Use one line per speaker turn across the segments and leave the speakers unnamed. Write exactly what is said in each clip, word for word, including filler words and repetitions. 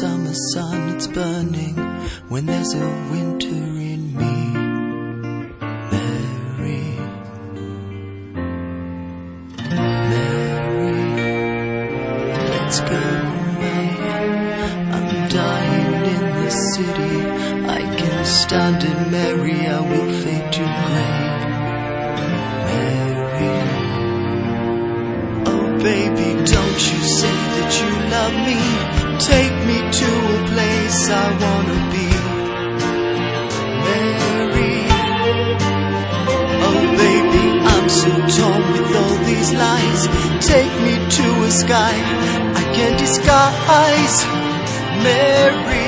summer sun, it's burning when there's a winter in me. Mary, Mary, let's go away. I'm dying in the city. I can stand it, Mary, I will fade to grey. Mary, oh baby, don't you say that you love me. Take me to a place I wanna be. Mary, oh baby, I'm so torn with all these lies. Take me to a sky I can't disguise. Mary,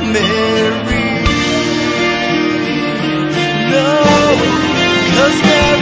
Mary, no, 'cause Mary